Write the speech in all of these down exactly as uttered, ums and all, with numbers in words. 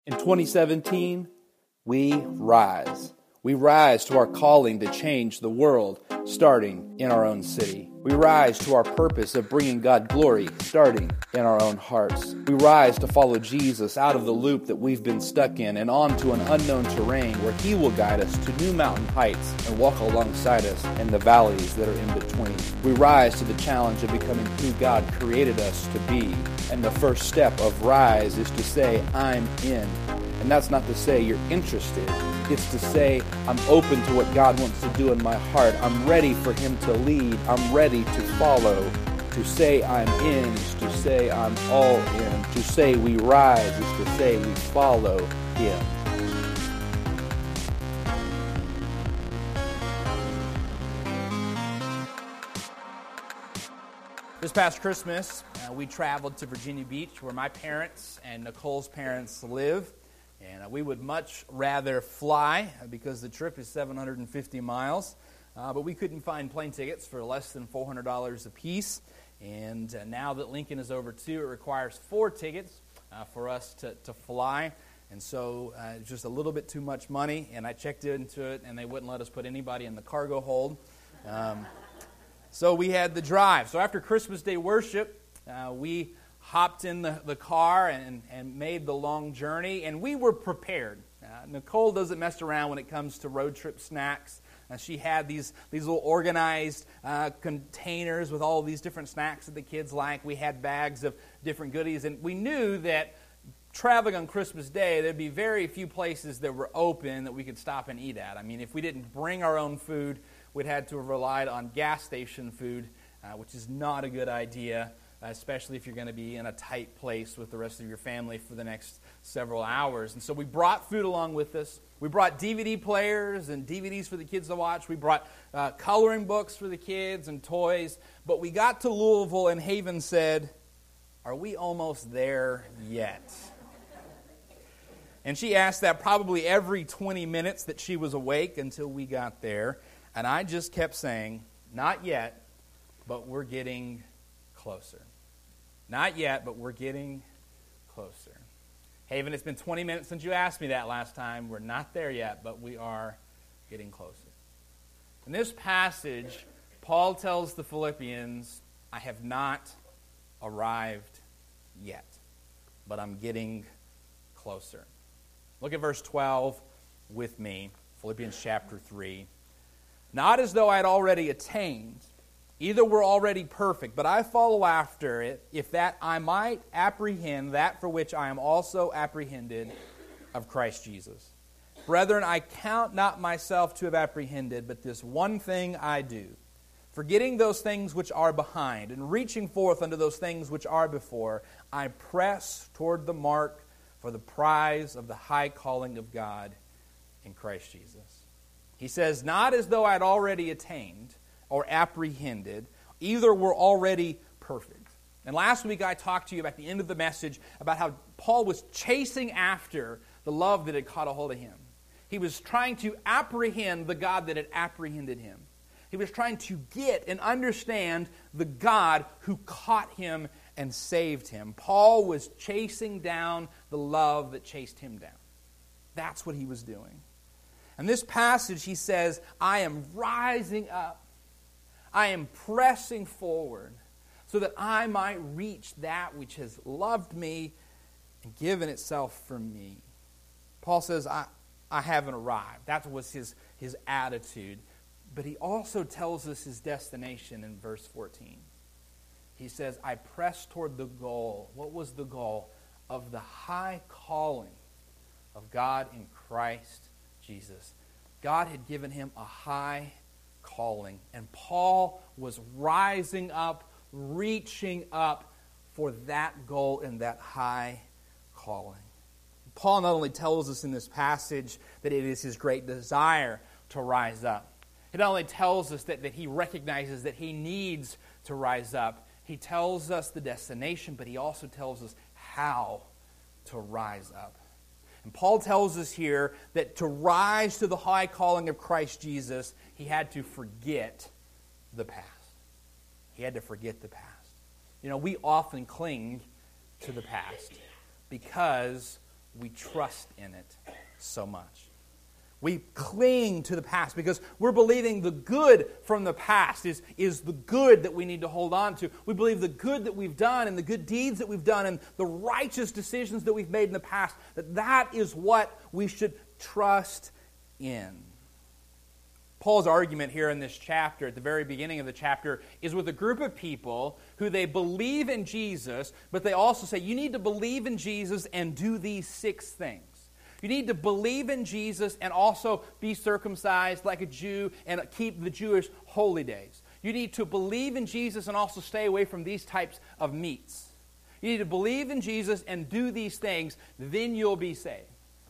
In twenty seventeen, we rise. We rise to our calling to change the world, starting in our own city. We rise to our purpose of bringing God glory, starting in our own hearts. We rise to follow Jesus out of the loop that we've been stuck in and onto an unknown terrain where He will guide us to new mountain heights and walk alongside us in the valleys that are in between. We rise to the challenge of becoming who God created us to be. And the first step of rise is to say, I'm in. And that's not to say you're interested. It's to say, I'm open to what God wants to do in my heart. I'm ready for Him to lead. I'm ready to follow. To say I'm in is to say I'm all in. To say we rise is to say we follow Him. This past Christmas, uh, we traveled to Virginia Beach, where my parents and Nicole's parents live. And uh, we would much rather fly because the trip is seven hundred fifty miles. Uh, but we couldn't find plane tickets for less than four hundred dollars a piece. And uh, now that Lincoln is over two, it requires four tickets uh, for us to, to fly. And so uh, it's just a little bit too much money. And I checked into it, and they wouldn't let us put anybody in the cargo hold. Um, so we had the drive. So after Christmas Day worship, uh, we hopped in the, the car and, and made the long journey, and we were prepared. Uh, Nicole doesn't mess around when it comes to road trip snacks. Uh, she had these, these little organized uh, containers with all these different snacks that the kids like. We had bags of different goodies, and we knew that traveling on Christmas Day, there'd be very few places that were open that we could stop and eat at. I mean, if we didn't bring our own food, we'd had to have relied on gas station food, uh, which is not a good idea, especially if you're going to be in a tight place with the rest of your family for the next several hours. And so we brought food along with us. We brought D V D players and D V Ds for the kids to watch. We brought uh, coloring books for the kids and toys. But we got to Louisville, and Haven said, "Are we almost there yet?" And she asked that probably every twenty minutes that she was awake until we got there. And I just kept saying, "Not yet, but we're getting closer. Not yet, but we're getting closer." Haven, it's been twenty minutes since you asked me that last time. We're not there yet, but we are getting closer. In this passage, Paul tells the Philippians, I have not arrived yet, but I'm getting closer. Look at verse twelve with me, Philippians chapter three. Not as though I had already attained, either we're already perfect, but I follow after it, if that I might apprehend that for which I am also apprehended of Christ Jesus. Brethren, I count not myself to have apprehended, but this one thing I do, forgetting those things which are behind, and reaching forth unto those things which are before, I press toward the mark for the prize of the high calling of God in Christ Jesus. He says, not as though I had already attained, or apprehended, either were already perfect. And last week I talked to you about the end of the message about how Paul was chasing after the love that had caught a hold of him. He was trying to apprehend the God that had apprehended him. He was trying to get and understand the God who caught him and saved him. Paul was chasing down the love that chased him down. That's what he was doing. In this passage he says, I am rising up. I am pressing forward so that I might reach that which has loved me and given itself for me. Paul says, I, I haven't arrived. That was his, his attitude. But he also tells us his destination in verse fourteen. He says, I press toward the goal. What was the goal? Of the high calling of God in Christ Jesus. God had given him a high calling. And Paul was rising up, reaching up for that goal and that high calling. Paul not only tells us in this passage that it is his great desire to rise up. He not only tells us that, that he recognizes that he needs to rise up. He tells us the destination, but he also tells us how to rise up. And Paul tells us here that to rise to the high calling of Christ Jesus, he had to forget the past. He had to forget the past. You know, we often cling to the past because we trust in it so much. We cling to the past because we're believing the good from the past is, is the good that we need to hold on to. We believe the good that we've done and the good deeds that we've done and the righteous decisions that we've made in the past, that that is what we should trust in. Paul's argument here in this chapter, at the very beginning of the chapter, is with a group of people who they believe in Jesus, but they also say, you need to believe in Jesus and do these six things. You need to believe in Jesus and also be circumcised like a Jew and keep the Jewish holy days. You need to believe in Jesus and also stay away from these types of meats. You need to believe in Jesus and do these things, then you'll be saved.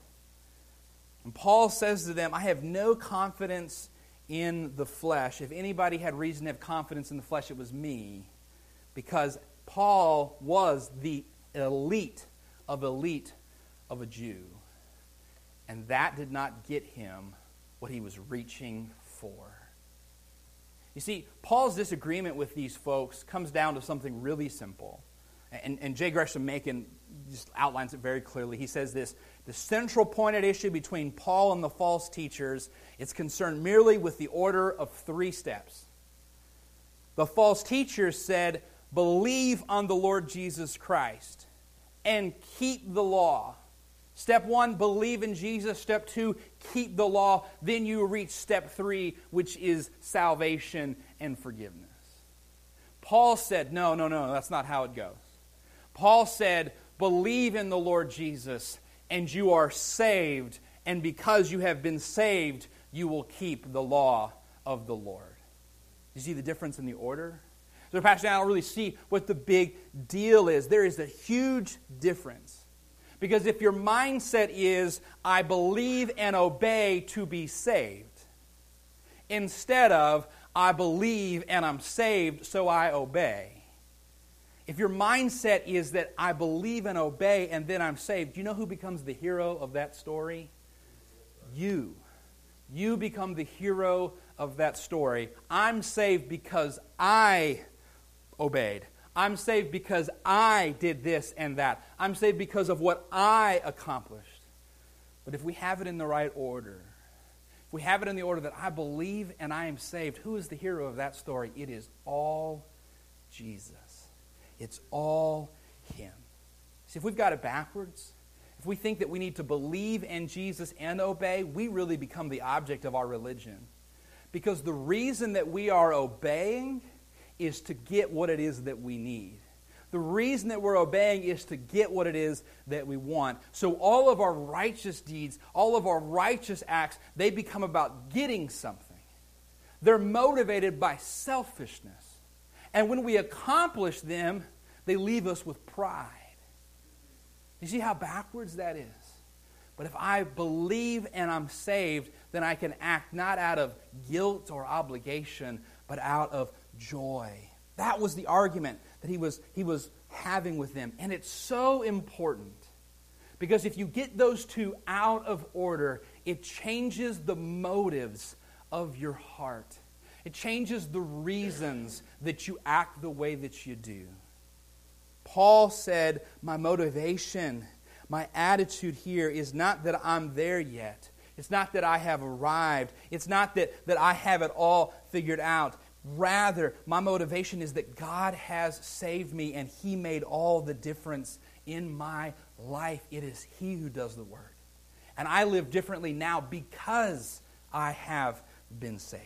And Paul says to them, I have no confidence in the flesh. If anybody had reason to have confidence in the flesh, it was me. Because Paul was the elite of elite of a Jew. And that did not get him what he was reaching for. You see, Paul's disagreement with these folks comes down to something really simple. And, and J. Gresham Machen just outlines it very clearly. He says this, the central point at issue between Paul and the false teachers is concerned merely with the order of three steps. The false teachers said, believe on the Lord Jesus Christ and keep the law. Step one, believe in Jesus. Step two, keep the law. Then you reach step three, which is salvation and forgiveness. Paul said, no, no, no, that's not how it goes. Paul said, believe in the Lord Jesus, and you are saved. And because you have been saved, you will keep the law of the Lord. You see the difference in the order? So, Pastor, I don't really see what the big deal is. There is a huge difference. Because if your mindset is, I believe and obey to be saved, instead of, I believe and I'm saved so I obey. If your mindset is that I believe and obey and then I'm saved, do you know who becomes the hero of that story? You. You become the hero of that story. I'm saved because I obeyed. I'm saved because I did this and that. I'm saved because of what I accomplished. But if we have it in the right order, if we have it in the order that I believe and I am saved, who is the hero of that story? It is all Jesus. It's all Him. See, if we've got it backwards, if we think that we need to believe in Jesus and obey, we really become the object of our religion. Because the reason that we are obeying is to get what it is that we need. The reason that we're obeying is to get what it is that we want. So all of our righteous deeds, all of our righteous acts, they become about getting something. They're motivated by selfishness. And when we accomplish them, they leave us with pride. You see how backwards that is? But if I believe and I'm saved, then I can act not out of guilt or obligation, but out of joy. That was the argument that he was, he was having with them. And it's so important. Because if you get those two out of order, it changes the motives of your heart. It changes the reasons that you act the way that you do. Paul said, my motivation, my attitude here is not that I'm there yet. It's not that I have arrived. It's not that, that I have it all figured out. Rather, my motivation is that God has saved me and He made all the difference in my life. It is He who does the work. And I live differently now because I have been saved.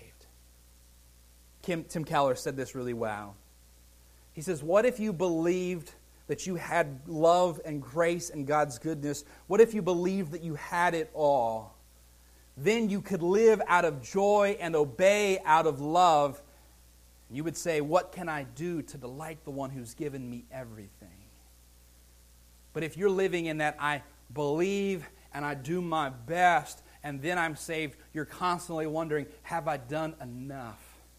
Kim, Tim Keller said this really well. He says, what if you believed that you had love and grace and God's goodness? What if you believed that you had it all? Then you could live out of joy and obey out of love. You would say, what can I do to delight the one who's given me everything? But if you're living in that I believe and I do my best and then I'm saved, you're constantly wondering, have I done enough?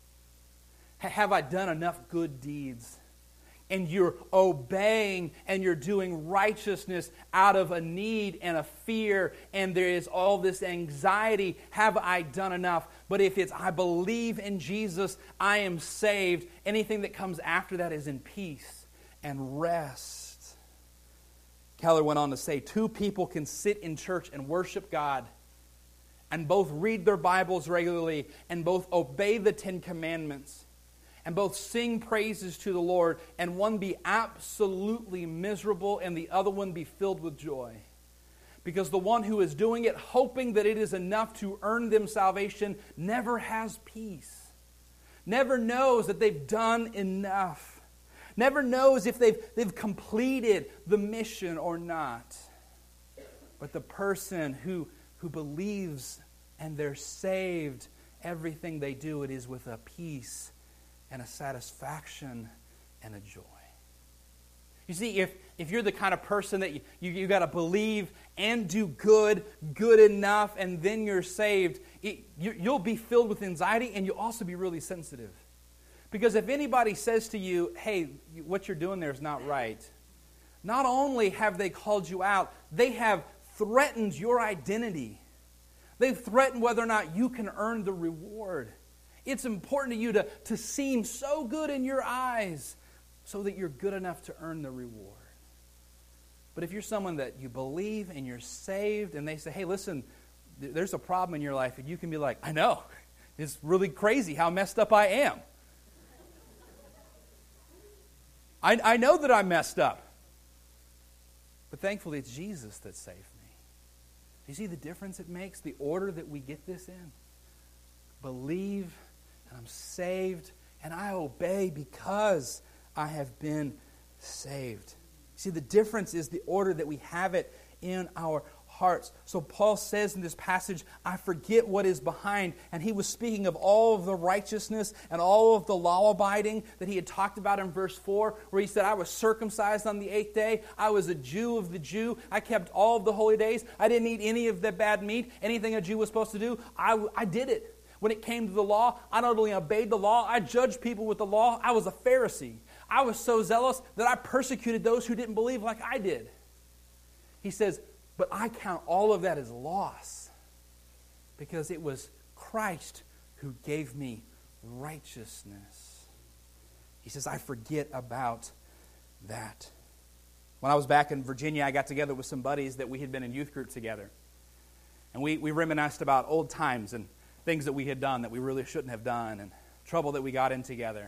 Have I done enough good deeds? And you're obeying and you're doing righteousness out of a need and a fear, and there is all this anxiety. Have I done enough? But if it's I believe in Jesus, I am saved, anything that comes after that is in peace and rest. Keller went on to say, two people can sit in church and worship God and both read their Bibles regularly and both obey the Ten Commandments and both sing praises to the Lord, and one be absolutely miserable and the other one be filled with joy. Because the one who is doing it, hoping that it is enough to earn them salvation, never has peace. Never knows that they've done enough. Never knows if they've, they've completed the mission or not. But the person who, who believes and they're saved, everything they do, it is with a peace and a satisfaction and a joy. You see, if, if you're the kind of person that you, you, you got to believe and do good, good enough, and then you're saved, it, you, you'll be filled with anxiety and you'll also be really sensitive. Because if anybody says to you, hey, what you're doing there is not right, not only have they called you out, they have threatened your identity. They've threatened whether or not you can earn the reward. It's important to you to, to seem so good in your eyes so that you're good enough to earn the reward. But if you're someone that you believe and you're saved and they say, hey, listen, there's a problem in your life, and you can be like, I know, it's really crazy how messed up I am. I, I know that I'm messed up. But thankfully, it's Jesus that saved me. Do you see the difference it makes, the order that we get this in? Believe, and I'm saved, and I obey because I have been saved. See, the difference is the order that we have it in our hearts. So Paul says in this passage, I forget what is behind. And he was speaking of all of the righteousness and all of the law-abiding that he had talked about in verse four, where he said, I was circumcised on the eighth day. I was a Jew of the Jew. I kept all of the holy days. I didn't eat any of the bad meat. Anything a Jew was supposed to do, I, I did it. When it came to the law, I not only obeyed the law, I judged people with the law. I was a Pharisee. I was so zealous that I persecuted those who didn't believe like I did. He says, but I count all of that as loss because it was Christ who gave me righteousness. He says, I forget about that. When I was back in Virginia, I got together with some buddies that we had been in youth group together. And we, we reminisced about old times and things that we had done that we really shouldn't have done and trouble that we got in together.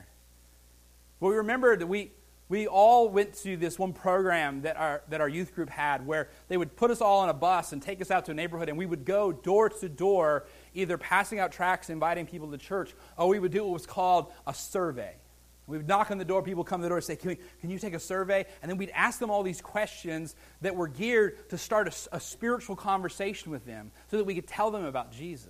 But we remembered that we, we all went to this one program that our, that our youth group had where they would put us all on a bus and take us out to a neighborhood, and we would go door to door, either passing out tracts, inviting people to church, or we would do what was called a survey. We would knock on the door, people would come to the door and say, can, we, can you take a survey? And then we'd ask them all these questions that were geared to start a, a spiritual conversation with them so that we could tell them about Jesus.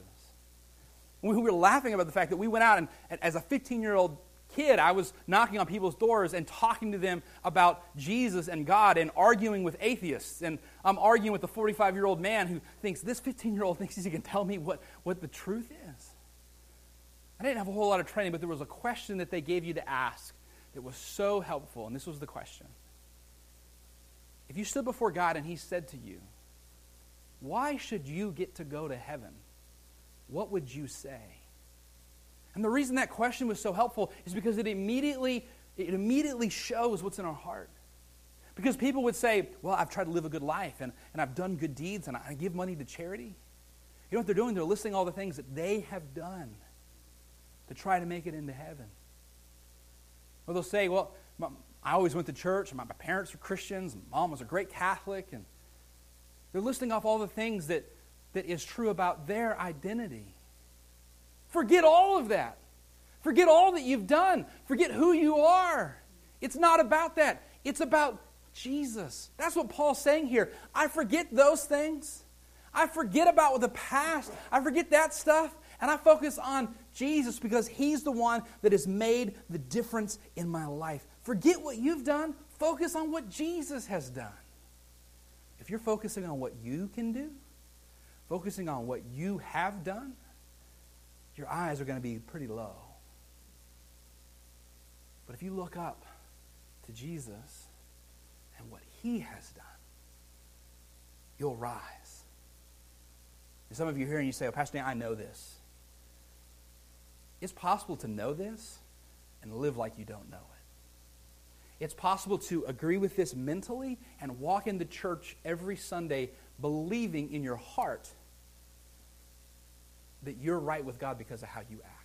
We were laughing about the fact that we went out and, as a fifteen-year-old kid, I was knocking on people's doors and talking to them about Jesus and God and arguing with atheists. And I'm arguing with a forty-five-year-old man who thinks this fifteen-year-old thinks he can tell me what, what the truth is. I didn't have a whole lot of training, but there was a question that they gave you to ask that was so helpful. And this was the question. If you stood before God and he said to you, why should you get to go to heaven? What would you say? And the reason that question was so helpful is because it immediately, it immediately shows what's in our heart. Because people would say, well, I've tried to live a good life, and, and I've done good deeds, and I give money to charity. You know what they're doing? They're listing all the things that they have done to try to make it into heaven. Or they'll say, well, my, I always went to church, and my, my parents were Christians, and mom was a great Catholic, and they're listing off all the things that that is true about their identity. Forget all of that. Forget all that you've done. Forget who you are. It's not about that. It's about Jesus. That's what Paul's saying here. I forget those things. I forget about the past. I forget that stuff. And I focus on Jesus because he's the one that has made the difference in my life. Forget what you've done. Focus on what Jesus has done. If you're focusing on what you can do, focusing on what you have done, your eyes are going to be pretty low. But if you look up to Jesus and what he has done, you'll rise. And some of you here and you say, oh, Pastor Dan, I know this. It's possible to know this and live like you don't know It's possible to agree with this mentally and walk into church every Sunday believing in your heart that you're right with God because of how you act.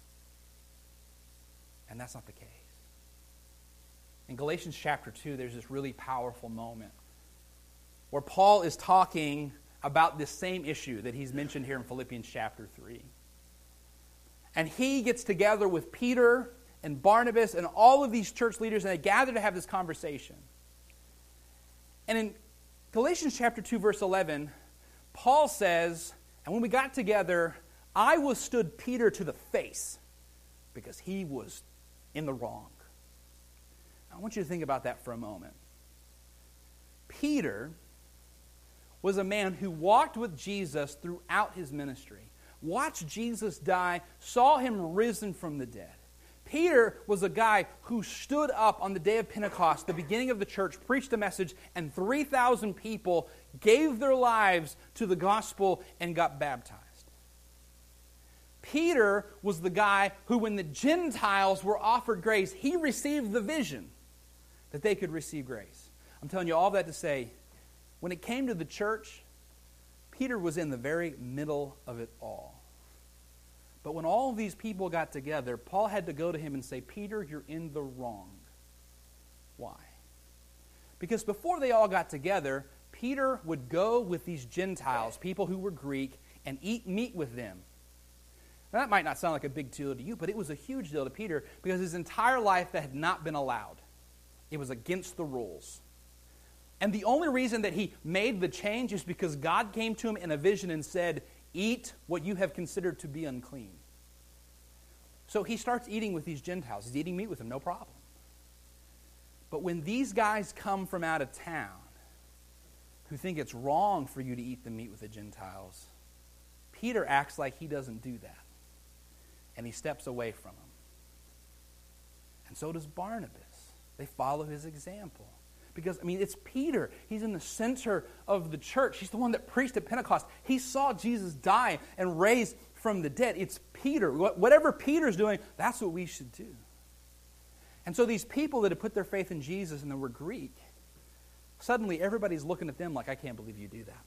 And that's not the case. In Galatians chapter two, there's this really powerful moment where Paul is talking about this same issue that he's mentioned here in Philippians chapter three. And he gets together with Peter and Barnabas and all of these church leaders, and they gather to have this conversation. And in Galatians chapter two, verse eleven, Paul says, and when we got together, I withstood Peter to the face because he was in the wrong. I want you to think about that for a moment. Peter was a man who walked with Jesus throughout his ministry, watched Jesus die, saw him risen from the dead. Peter was a guy who stood up on the day of Pentecost, the beginning of the church, preached a message, and three thousand people gave their lives to the gospel and got baptized. Peter was the guy who, when the Gentiles were offered grace, he received the vision that they could receive grace. I'm telling you all that to say, when it came to the church, Peter was in the very middle of it all. But when all of these people got together, Paul had to go to him and say, Peter, you're in the wrong. Why? Because before they all got together, Peter would go with these Gentiles, people who were Greek, and eat meat with them. Now, that might not sound like a big deal to you, but it was a huge deal to Peter because his entire life that had not been allowed. It was against the rules. And the only reason that he made the change is because God came to him in a vision and said, eat what you have considered to be unclean. So he starts eating with these Gentiles. He's eating meat with them, no problem. But when these guys come from out of town who think it's wrong for you to eat the meat with the Gentiles, Peter acts like he doesn't do that. And he steps away from them. And so does Barnabas. They follow his example. Because, I mean, it's Peter. He's in the center of the church. He's the one that preached at Pentecost. He saw Jesus die and raise from the dead. It's Peter. Whatever Peter's doing, that's what we should do. And so these people that had put their faith in Jesus and they were Greek, suddenly everybody's looking at them like, I can't believe you do that.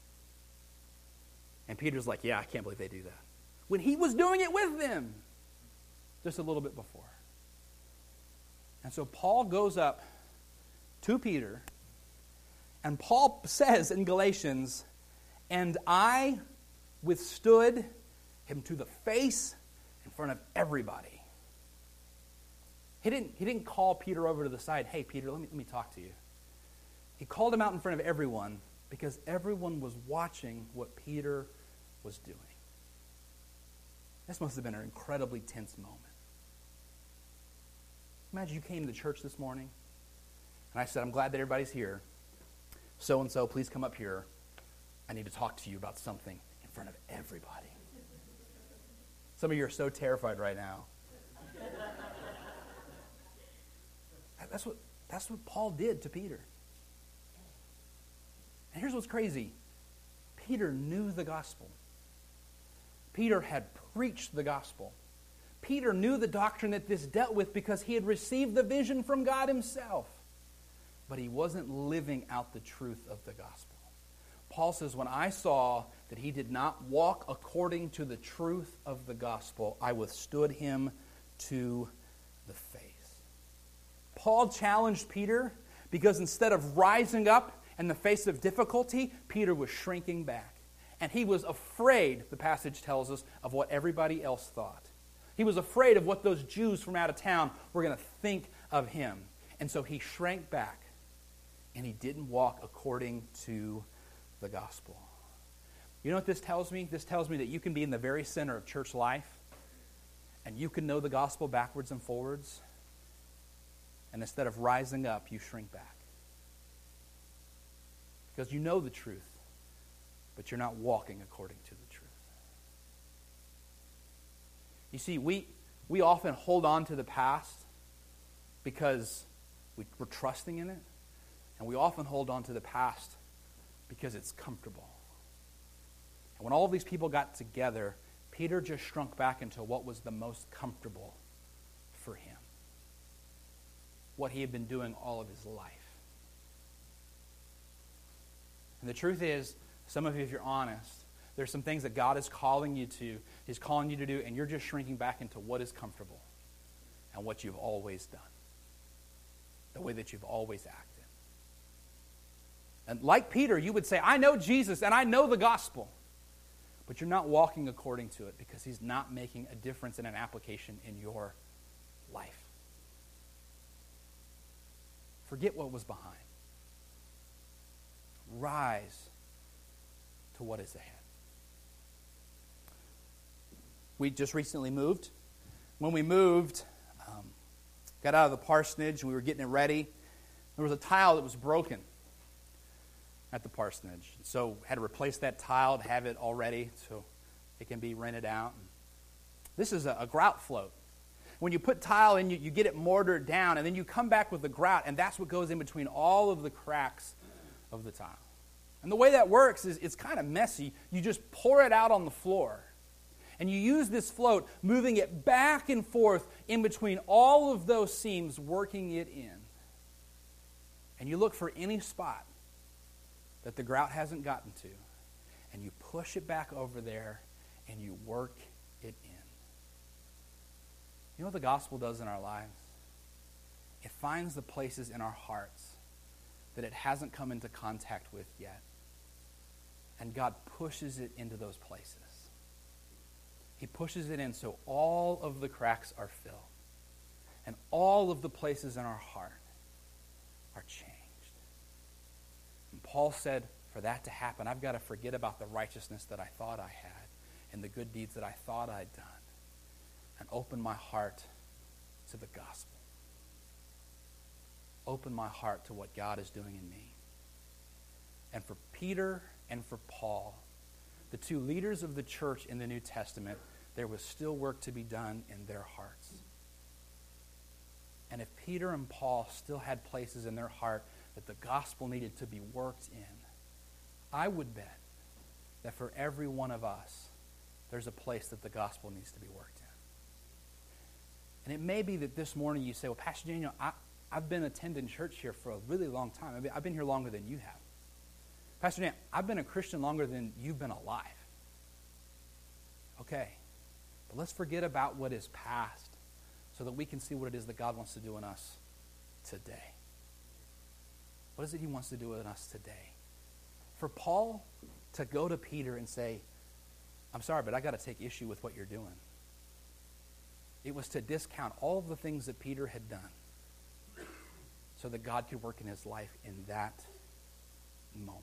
And Peter's like, yeah, I can't believe they do that. When he was doing it with them just a little bit before. And so Paul goes up to Peter, and Paul says in Galatians, and I withstood him to the face in front of everybody. He didn't, he didn't call Peter over to the side, hey, Peter, let me, let me talk to you. He called him out in front of everyone because everyone was watching what Peter was doing. This must have been an incredibly tense moment. Imagine you came to church this morning, and I said, I'm glad that everybody's here. So-and-so, please come up here. I need to talk to you about something in front of everybody. Some of you are so terrified right now. That's what, that's what Paul did to Peter. And here's what's crazy. Peter knew the gospel. Peter had preached the gospel. Peter knew the doctrine that this dealt with because he had received the vision from God himself. But he wasn't living out the truth of the gospel. Paul says, when I saw that he did not walk according to the truth of the gospel, I withstood him to the face. Paul challenged Peter because instead of rising up in the face of difficulty, Peter was shrinking back. And he was afraid, the passage tells us, of what everybody else thought. He was afraid of what those Jews from out of town were going to think of him. And so he shrank back, and he didn't walk according to the gospel. You know what this tells me? This tells me that you can be in the very center of church life, and you can know the gospel backwards and forwards, and instead of rising up, you shrink back. Because you know the truth, but you're not walking according to the truth. You see, we, we often hold on to the past because we, we're trusting in it, and we often hold on to the past because it's comfortable. And when all of these people got together, Peter just shrunk back into what was the most comfortable for him. what he had been doing all of his life. And the truth is, some of you, if you're honest, there's some things that God is calling you to, He's calling you to do, and you're just shrinking back into what is comfortable and what you've always done, the way that you've always acted. And like Peter, you would say, I know Jesus and I know the gospel, but you're not walking according to it because He's not making a difference and an application in your life. Forget what was behind. Rise to what is ahead. We just recently moved. When we moved, um, got out of the parsonage, and we were getting it ready. There was a tile that was broken at the parsonage. So had to replace that tile to have it all ready so it can be rented out. This is a, a grout float. When you put tile in, you, you get it mortared down, and then you come back with the grout, and that's what goes in between all of the cracks of the tile. And the way that works is it's kind of messy. You just pour it out on the floor. And you use this float, moving it back and forth in between all of those seams, working it in. And you look for any spot that the grout hasn't gotten to, and you push it back over there, and you work it in. You know what the gospel does in our lives? It finds the places in our hearts that it hasn't come into contact with yet. And God pushes it into those places. He pushes it in so all of the cracks are filled. And all of the places in our heart are changed. And Paul said, for that to happen, I've got to forget about the righteousness that I thought I had and the good deeds that I thought I'd done and open my heart to the gospel. Open my heart to what God is doing in me. And for Peter and for Paul, the two leaders of the church in the New Testament, there was still work to be done in their hearts. And if Peter and Paul still had places in their heart that the gospel needed to be worked in, I would bet that for every one of us, there's a place that the gospel needs to be worked in. And it may be that this morning you say, well, Pastor Daniel, I, I've been attending church here for a really long time. I've been, I've been here longer than you have. Pastor Dan, I've been a Christian longer than you've been alive. Okay, but let's forget about what is past so that we can see what it is that God wants to do in us today. What is it He wants to do in us today? For Paul to go to Peter and say, I'm sorry, but I got to take issue with what you're doing. It was to discount all of the things that Peter had done so that God could work in his life in that moment.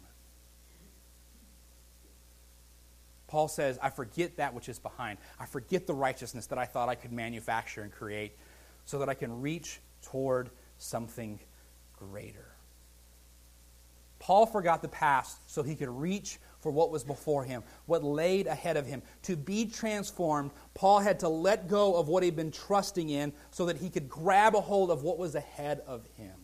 Paul says, I forget that which is behind. I forget the righteousness that I thought I could manufacture and create so that I can reach toward something greater. Paul forgot the past so he could reach for what was before him, what laid ahead of him. To be transformed, Paul had to let go of what he'd been trusting in so that he could grab a hold of what was ahead of him.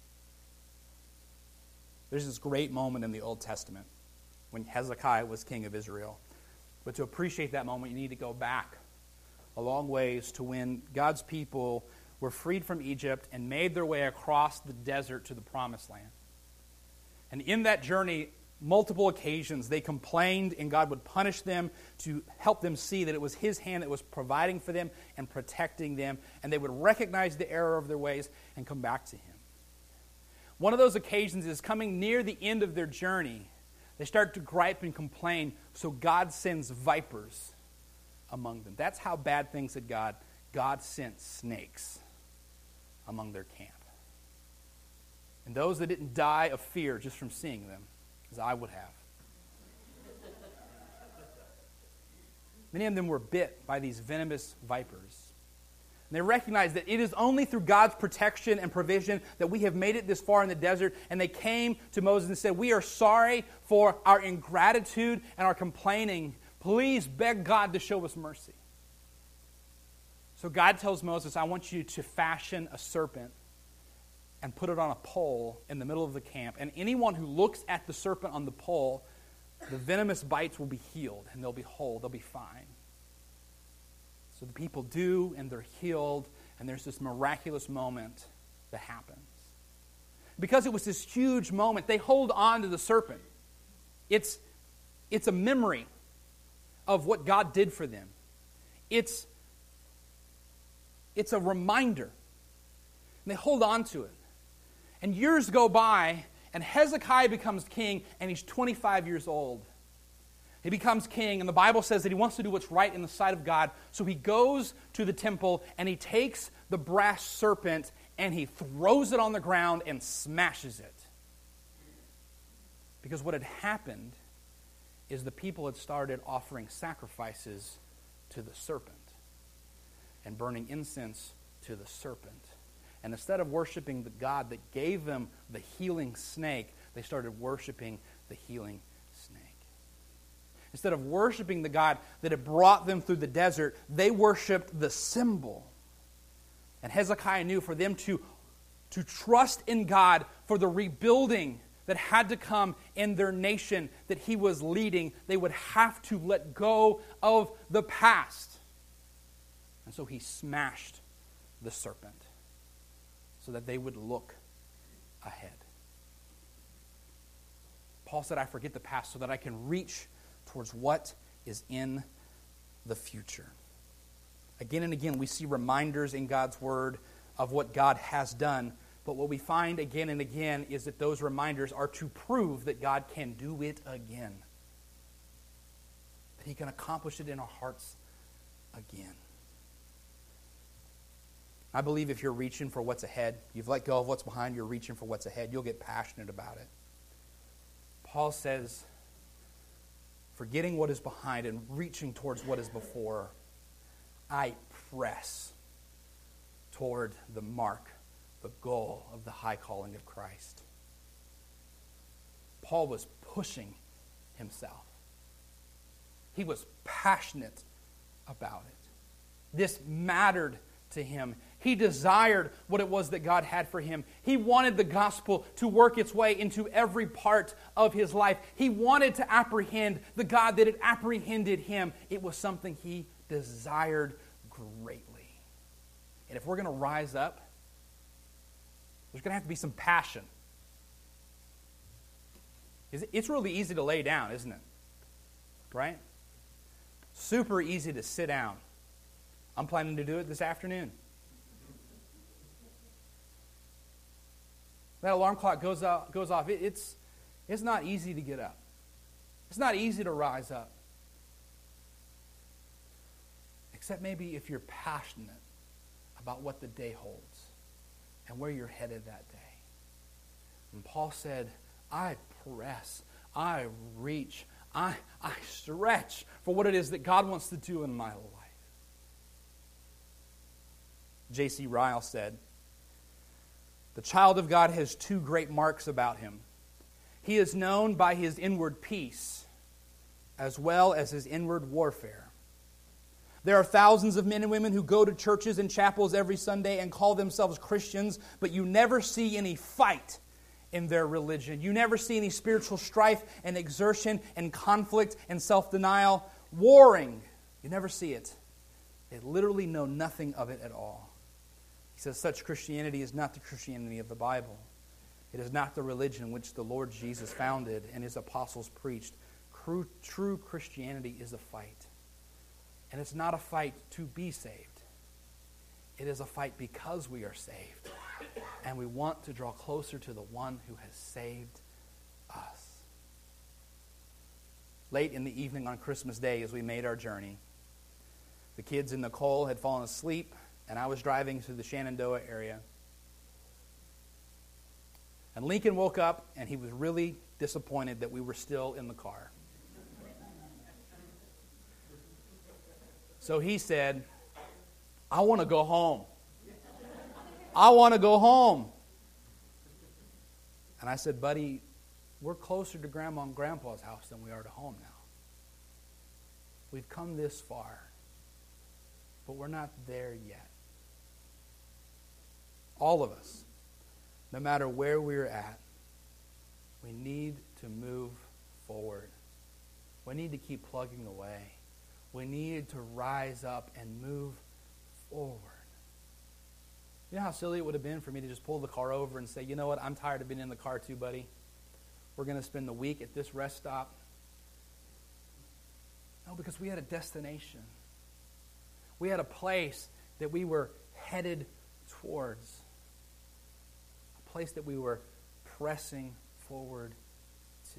There's this great moment in the Old Testament when Hezekiah was king of Israel. But to appreciate that moment, you need to go back a long ways to when God's people were freed from Egypt and made their way across the desert to the Promised Land. And in that journey, multiple occasions, they complained and God would punish them to help them see that it was His hand that was providing for them and protecting them, and they would recognize the error of their ways and come back to Him. One of those occasions is coming near the end of their journey. They start to gripe and complain, so God sends vipers among them. That's how bad things had got. God sent snakes among their camp. And those that didn't die of fear just from seeing them, as I would have. Many of them were bit by these venomous vipers. And they recognized that it is only through God's protection and provision that we have made it this far in the desert. And they came to Moses and said, we are sorry for our ingratitude and our complaining. Please beg God to show us mercy. So God tells Moses, I want you to fashion a serpent and put it on a pole in the middle of the camp. And anyone who looks at the serpent on the pole, the venomous bites will be healed, and they'll be whole, they'll be fine. So the people do, and they're healed, and there's this miraculous moment that happens. Because it was this huge moment, they hold on to the serpent. It's, it's a memory of what God did for them. It's, it's a reminder. And they hold on to it. And years go by, and Hezekiah becomes king, and he's twenty-five years old. He becomes king, and the Bible says that he wants to do what's right in the sight of God. So he goes to the temple, and he takes the brass serpent, and he throws it on the ground and smashes it. Because what had happened is the people had started offering sacrifices to the serpent and burning incense to the serpent. And instead of worshiping the God that gave them the healing snake, they started worshiping the healing snake. Instead of worshiping the God that had brought them through the desert, they worshiped the symbol. And Hezekiah knew for them to, to trust in God for the rebuilding that had to come in their nation that he was leading, they would have to let go of the past. And so he smashed the serpent so that they would look ahead. Paul said, I forget the past so that I can reach towards what is in the future. Again and again, we see reminders in God's Word of what God has done. But what we find again and again is that those reminders are to prove that God can do it again. That he can accomplish it in our hearts again. I believe if you're reaching for what's ahead, you've let go of what's behind, you're reaching for what's ahead, you'll get passionate about it. Paul says, forgetting what is behind and reaching towards what is before, I press toward the mark, the goal of the high calling of Christ. Paul was pushing himself. He was passionate about it. This mattered to him. He desired what it was that God had for him. He wanted the gospel to work its way into every part of his life. He wanted to apprehend the God that had apprehended him. It was something he desired greatly. And if we're going to rise up, there's going to have to be some passion. It's really easy to lay down, isn't it? Right? Super easy to sit down. I'm planning to do it this afternoon. That alarm clock goes off. Goes off. It, it's, it's not easy to get up. It's not easy to rise up. Except maybe if you're passionate about what the day holds and where you're headed that day. And Paul said, I press, I reach, I, I stretch for what it is that God wants to do in my life. J C Ryle said, the child of God has two great marks about him. He is known by his inward peace as well as his inward warfare. There are thousands of men and women who go to churches and chapels every Sunday and call themselves Christians, but you never see any fight in their religion. You never see any spiritual strife and exertion and conflict and self-denial, warring. You never see it. They literally know nothing of it at all. He says such Christianity is not the Christianity of the Bible. It is not the religion which the Lord Jesus founded and his apostles preached. True, true Christianity is a fight. And it's not a fight to be saved. It is a fight because we are saved. And we want to draw closer to the one who has saved us. Late in the evening on Christmas Day, as we made our journey, the kids and Nicole had fallen asleep, and I was driving through the Shenandoah area. And Lincoln woke up, and he was really disappointed that we were still in the car. So he said, I want to go home. I want to go home. And I said, buddy, we're closer to Grandma and Grandpa's house than we are to home now. We've come this far, but we're not there yet. All of us, no matter where we're at, we need to move forward. We need to keep plugging away. We need to rise up and move forward. You know how silly it would have been for me to just pull the car over and say, you know what, I'm tired of being in the car too, buddy. We're going to spend the week at this rest stop. No, because we had a destination. We had a place that we were headed towards. A place that we were pressing forward to.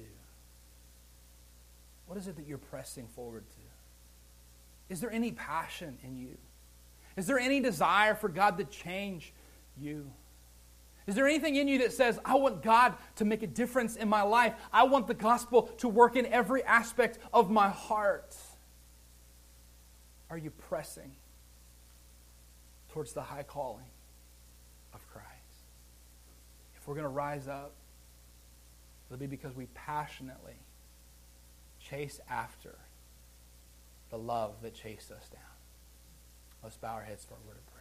What is it that you're pressing forward to? Is there any passion in you? Is there any desire for God to change you? Is there anything in you that says, I want God to make a difference in my life. I want the gospel to work in every aspect of my heart. Are you pressing towards the high calling of Christ? If we're going to rise up, it'll be because we passionately chase after the love that chased us down. Let's bow our heads for a word of prayer.